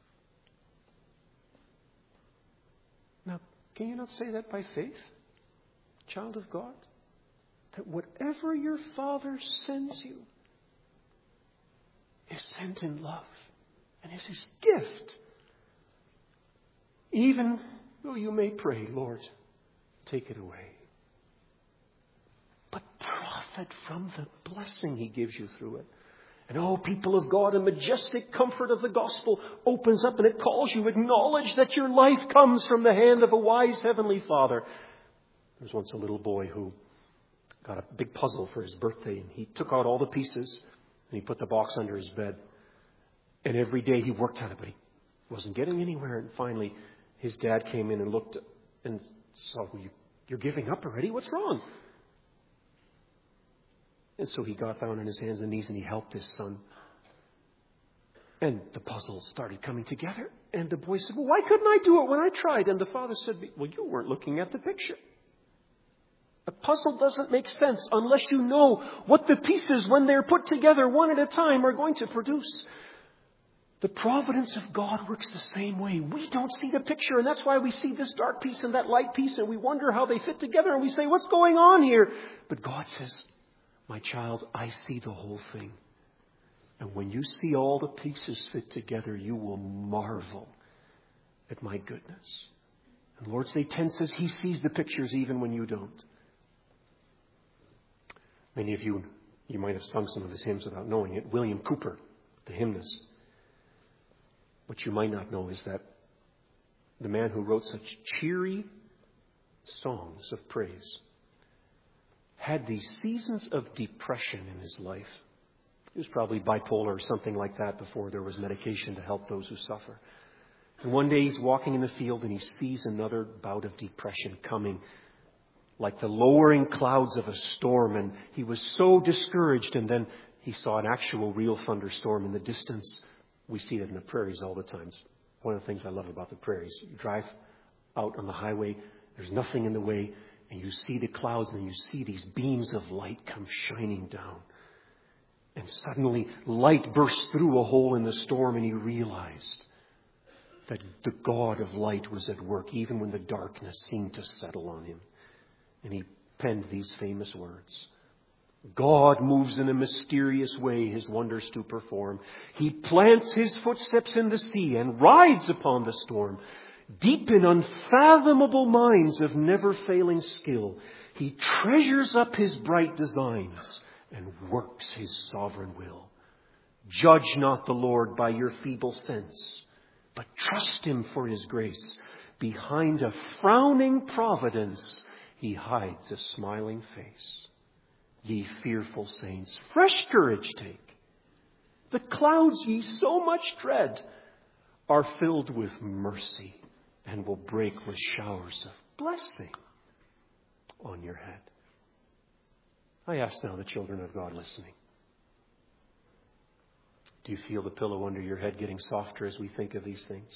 Now, can you not say that by faith, child of God? That whatever your Father sends you is sent in love and is His gift. Even though you may pray, Lord, take it away. But profit from the blessing He gives you through it. And oh, people of God, a majestic comfort of the gospel opens up and it calls you. Acknowledge that your life comes from the hand of a wise Heavenly Father. There was once a little boy who got a big puzzle for his birthday, and he took out all the pieces and he put the box under his bed. And every day he worked on it, but he wasn't getting anywhere. And finally, his dad came in and looked and saw, you're giving up already? What's wrong? And so he got down on his hands and knees and he helped his son. And the puzzle started coming together. And the boy said, well, why couldn't I do it when I tried? And the father said, well, you weren't looking at the picture. A puzzle doesn't make sense unless you know what the pieces, when they're put together one at a time, are going to produce. The providence of God works the same way. We don't see the picture, and that's why we see this dark piece and that light piece, and we wonder how they fit together, and we say, what's going on here? But God says, my child, I see the whole thing. And when you see all the pieces fit together, you will marvel at my goodness. And Lord's Day 10 says He sees the pictures even when you don't. Many of you might have sung some of his hymns without knowing it. William Cooper, the hymnist. What you might not know is that the man who wrote such cheery songs of praise had these seasons of depression in his life. He was probably bipolar or something like that before there was medication to help those who suffer. And one day he's walking in the field and he sees another bout of depression coming, like the lowering clouds of a storm, and he was so discouraged. And then he saw an actual real thunderstorm in the distance. We see that in the prairies all the time. It's one of the things I love about the prairies. You drive out on the highway, there's nothing in the way, and you see the clouds and you see these beams of light come shining down. And suddenly light burst through a hole in the storm, and he realized that the God of light was at work even when the darkness seemed to settle on him. And he penned these famous words. God moves in a mysterious way His wonders to perform. He plants His footsteps in the sea and rides upon the storm. Deep in unfathomable minds of never-failing skill, He treasures up His bright designs and works His sovereign will. Judge not the Lord by your feeble sense, but trust Him for His grace. Behind a frowning providence, He hides a smiling face. Ye fearful saints, fresh courage take. The clouds ye so much dread are filled with mercy and will break with showers of blessing on your head. I ask now the children of God listening. Do you feel the pillow under your head getting softer as we think of these things?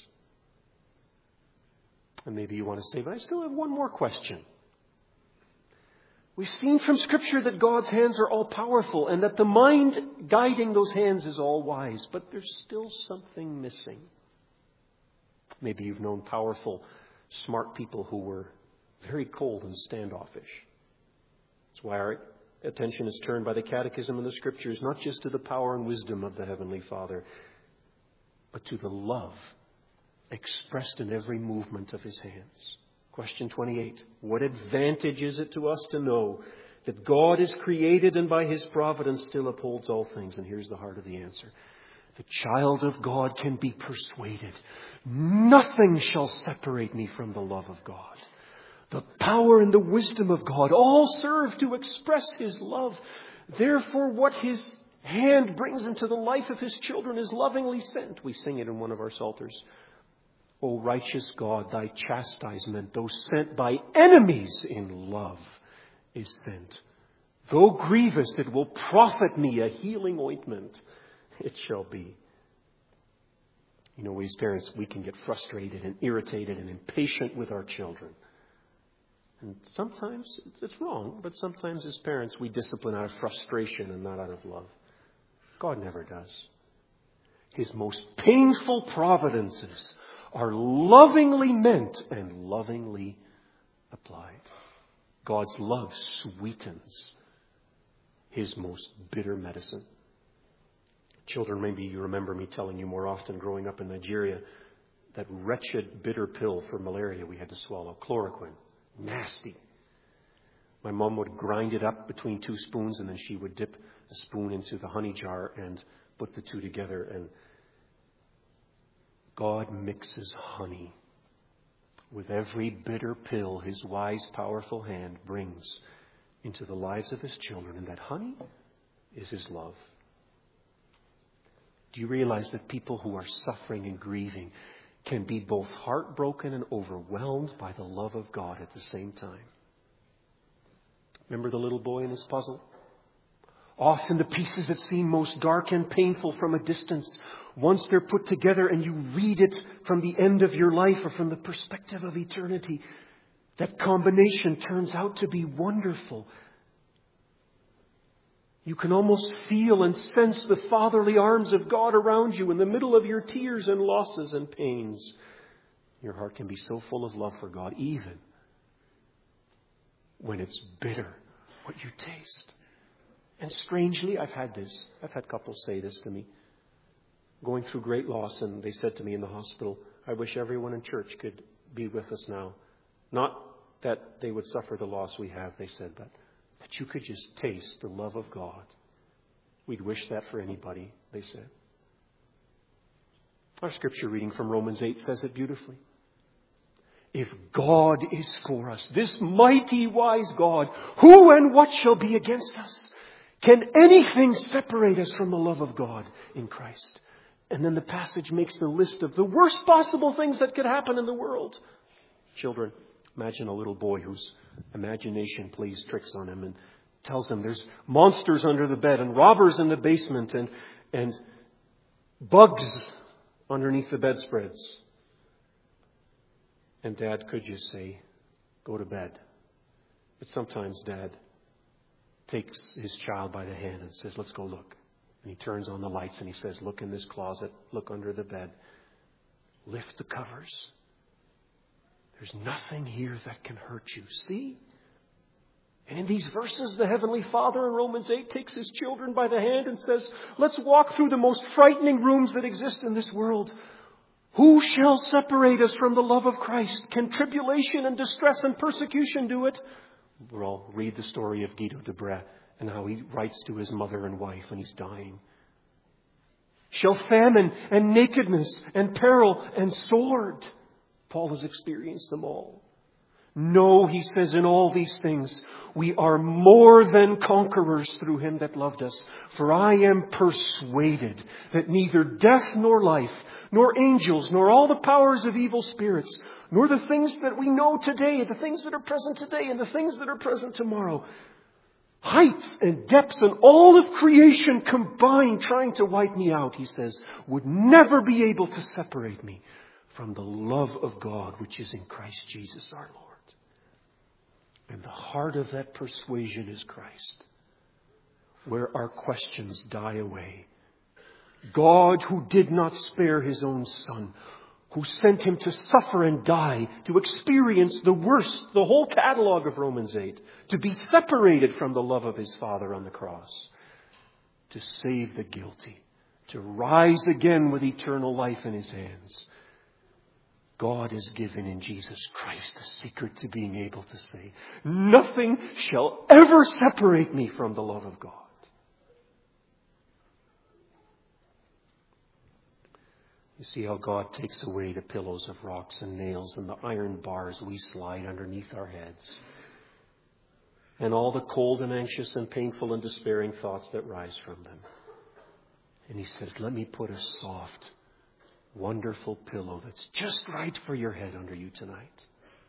And maybe you want to say, but I still have one more question. We've seen from Scripture that God's hands are all powerful and that the mind guiding those hands is all wise. But there's still something missing. Maybe you've known powerful, smart people who were very cold and standoffish. That's why our attention is turned by the Catechism and the Scriptures, not just to the power and wisdom of the Heavenly Father, but to the love expressed in every movement of His hands. Question 28. What advantage is it to us to know that God is created and by His providence still upholds all things? And here's the heart of the answer. The child of God can be persuaded. Nothing shall separate me from the love of God. The power and the wisdom of God all serve to express His love. Therefore, what His hand brings into the life of His children is lovingly sent. We sing it in one of our psalters. O righteous God, thy chastisement, though sent by enemies in love, is sent. Though grievous, it will profit me a healing ointment. It shall be. You know, we as parents, we can get frustrated and irritated and impatient with our children. And sometimes it's wrong, but sometimes as parents we discipline out of frustration and not out of love. God never does. His most painful providences are lovingly meant and lovingly applied. God's love sweetens His most bitter medicine. Children, maybe you remember me telling you more often growing up in Nigeria, that wretched bitter pill for malaria we had to swallow, chloroquine. Nasty. My mom would grind it up between 2 spoons and then she would dip a spoon into the honey jar and put the two together. And God mixes honey with every bitter pill His wise, powerful hand brings into the lives of His children. And that honey is His love. Do you realize that people who are suffering and grieving can be both heartbroken and overwhelmed by the love of God at the same time? Remember the little boy and his puzzle? Often the pieces that seem most dark and painful from a distance, once they're put together and you read it from the end of your life or from the perspective of eternity, that combination turns out to be wonderful. You can almost feel and sense the fatherly arms of God around you in the middle of your tears and losses and pains. Your heart can be so full of love for God, even when it's bitter what you taste. And strangely, I've had couples say this to me, going through great loss, and they said to me in the hospital, I wish everyone in church could be with us now. Not that they would suffer the loss we have, they said, but that you could just taste the love of God. We'd wish that for anybody, they said. Our scripture reading from Romans 8 says it beautifully. If God is for us, this mighty wise God, who and what shall be against us? Can anything separate us from the love of God in Christ? And then the passage makes the list of the worst possible things that could happen in the world. Children, imagine a little boy whose imagination plays tricks on him and tells him there's monsters under the bed and robbers in the basement and bugs underneath the bedspreads. And Dad could just say, go to bed. But sometimes Dad takes his child by the hand and says, let's go look. And he turns on the lights and he says, look in this closet, look under the bed, lift the covers. There's nothing here that can hurt you. See? And in these verses, the Heavenly Father in Romans 8 takes His children by the hand and says, let's walk through the most frightening rooms that exist in this world. Who shall separate us from the love of Christ? Can tribulation and distress and persecution do it? We'll all read the story of Guido de Brès and how he writes to his mother and wife when he's dying. Shall famine and nakedness and peril and sword? Paul has experienced them all. No, he says, in all these things, we are more than conquerors through Him that loved us. For I am persuaded that neither death nor life, nor angels, nor all the powers of evil spirits, nor the things that we know today, the things that are present today, and the things that are present tomorrow, heights and depths and all of creation combined trying to wipe me out, he says, would never be able to separate me from the love of God which is in Christ Jesus our Lord. And the heart of that persuasion is Christ, where our questions die away. God, who did not spare His own Son, who sent Him to suffer and die, to experience the worst, the whole catalog of Romans 8, to be separated from the love of His Father on the cross, to save the guilty, to rise again with eternal life in His hands. God has given in Jesus Christ the secret to being able to say, nothing shall ever separate me from the love of God. You see how God takes away the pillows of rocks and nails and the iron bars we slide underneath our heads, and all the cold and anxious and painful and despairing thoughts that rise from them. And He says, let me put a soft, wonderful pillow that's just right for your head under you tonight.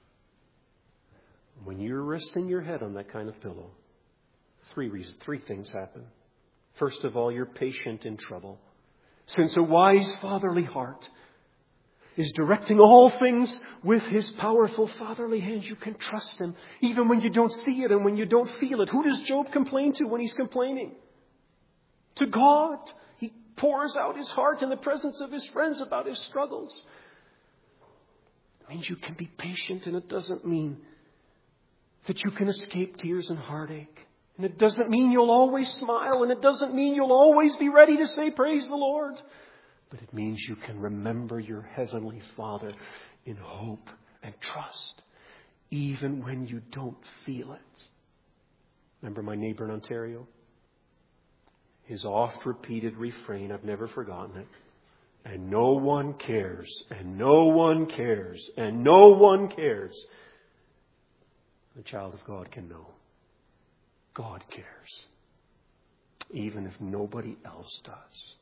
When you're resting your head on that kind of pillow, three things happen. First of all, you're patient in trouble. Since a wise fatherly heart is directing all things with His powerful fatherly hands, you can trust Him even when you don't see it and when you don't feel it. Who does Job complain to when he's complaining? To God. He pours out his heart in the presence of his friends about his struggles. It means you can be patient, and it doesn't mean that you can escape tears and heartache. And it doesn't mean you'll always smile, and it doesn't mean you'll always be ready to say, praise the Lord. But it means you can remember your Heavenly Father in hope and trust, even when you don't feel it. Remember my neighbor in Ontario? His oft-repeated refrain, I've never forgotten it. And no one cares, and no one cares, and no one cares. The child of God can know. God cares, even if nobody else does.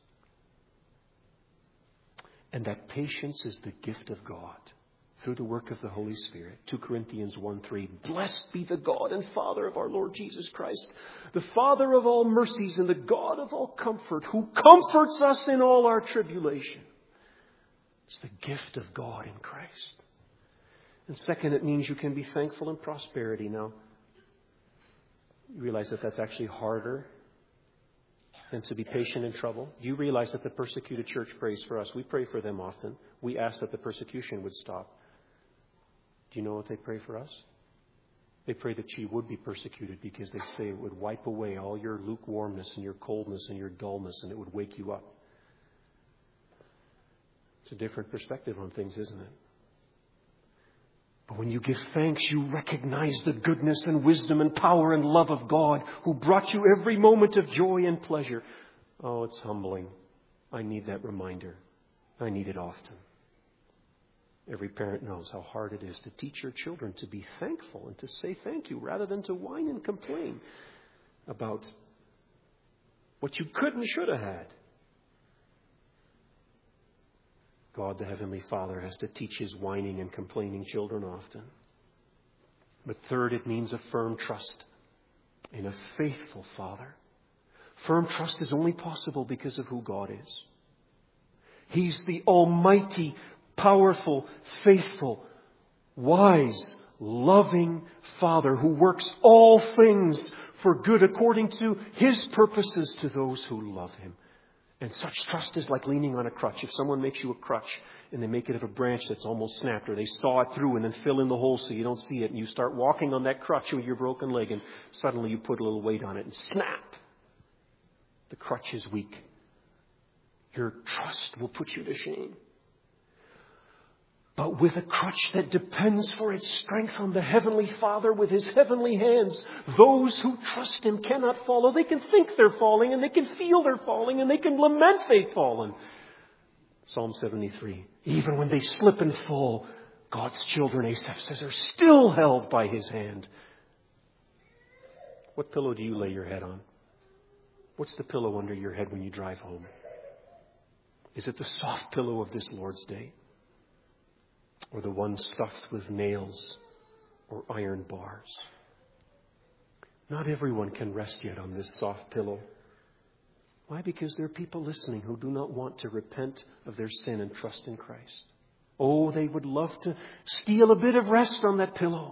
And that patience is the gift of God through the work of the Holy Spirit. 2 Corinthians 1:3. Blessed be the God and Father of our Lord Jesus Christ, the Father of all mercies and the God of all comfort, who comforts us in all our tribulation. It's the gift of God in Christ. And second, it means you can be thankful in prosperity. Now, you realize that that's actually harder than to be patient in trouble. You realize that the persecuted church prays for us. We pray for them often. We ask that the persecution would stop. Do you know what they pray for us? They pray that you would be persecuted because they say it would wipe away all your lukewarmness and your coldness and your dullness, and it would wake you up. It's a different perspective on things, isn't it? But when you give thanks, you recognize the goodness and wisdom and power and love of God who brought you every moment of joy and pleasure. Oh, it's humbling. I need that reminder. I need it often. Every parent knows how hard it is to teach your children to be thankful and to say thank you rather than to whine and complain about what you could and should have had. God, the Heavenly Father, has to teach His whining and complaining children often. But third, it means a firm trust in a faithful Father. Firm trust is only possible because of who God is. He's the almighty, powerful, faithful, wise, loving Father who works all things for good according to His purposes to those who love Him. And such trust is like leaning on a crutch. If someone makes you a crutch and they make it of a branch that's almost snapped, or they saw it through and then fill in the hole so you don't see it, and you start walking on that crutch with your broken leg, and suddenly you put a little weight on it and snap. The crutch is weak. Your trust will put you to shame. But with a crutch that depends for its strength on the Heavenly Father with His heavenly hands, those who trust Him cannot fall. Oh, they can think they're falling, and they can feel they're falling, and they can lament they've fallen. Psalm 73. Even when they slip and fall, God's children, Asaph says, are still held by His hand. What pillow do you lay your head on? What's the pillow under your head when you drive home? Is it the soft pillow of this Lord's Day? Or the one stuffed with nails or iron bars? Not everyone can rest yet on this soft pillow. Why? Because there are people listening who do not want to repent of their sin and trust in Christ. Oh, they would love to steal a bit of rest on that pillow.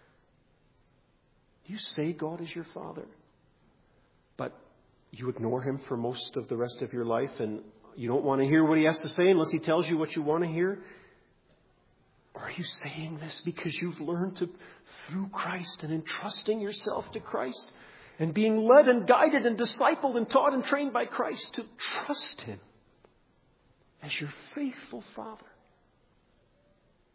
You say God is your Father, but you ignore Him for most of the rest of your life, and you don't want to hear what He has to say unless He tells you what you want to hear. Or are you saying this because you've learned to, through Christ and entrusting yourself to Christ and being led and guided and discipled and taught and trained by Christ to trust Him as your faithful Father?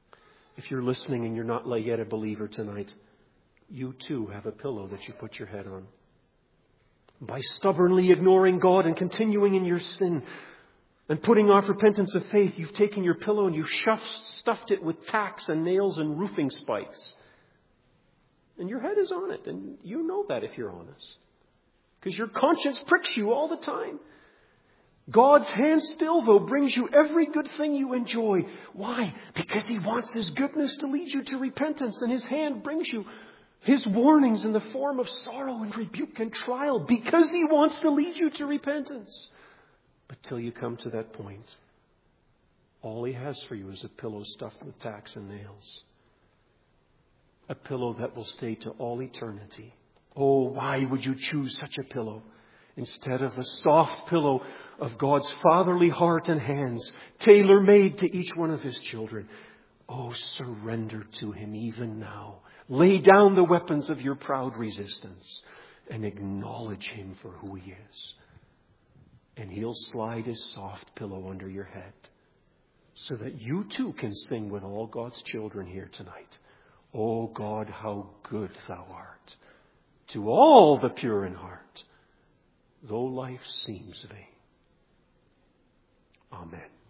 If you're listening and you're not yet a believer tonight, you too have a pillow that you put your head on. By stubbornly ignoring God and continuing in your sin and putting off repentance of faith, you've taken your pillow and you've stuffed it with tacks and nails and roofing spikes. And your head is on it, and you know that if you're honest. Because your conscience pricks you all the time. God's hand still, though, brings you every good thing you enjoy. Why? Because He wants His goodness to lead you to repentance, and His hand brings you His warnings in the form of sorrow and rebuke and trial, because He wants to lead you to repentance. But till you come to that point, all He has for you is a pillow stuffed with tacks and nails. A pillow that will stay to all eternity. Oh, why would you choose such a pillow instead of the soft pillow of God's fatherly heart and hands, tailor-made to each one of His children? Oh, surrender to Him even now. Lay down the weapons of your proud resistance and acknowledge Him for who He is. And He'll slide His soft pillow under your head so that you too can sing with all God's children here tonight. Oh God, how good Thou art to all the pure in heart, though life seems vain. Amen.